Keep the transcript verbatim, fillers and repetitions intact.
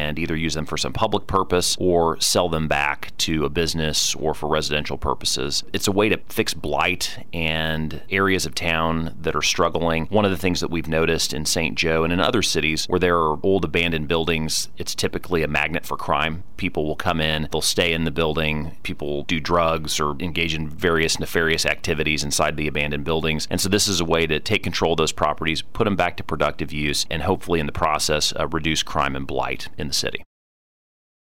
and either use them for some public purpose or sell them back to a business or for residential purposes. It's a way to fix blight and areas of town that are struggling. One of the things that we've noticed in Saint Joe and in other cities where there are old abandoned buildings, it's typically a magnet for crime. People will come in, they'll stay in the building, people will do drugs or engage in various nefarious activities inside the abandoned buildings. And so this is a way to take control of those properties, put them back to productive use, and hopefully in the process uh, reduce crime and blight in the city.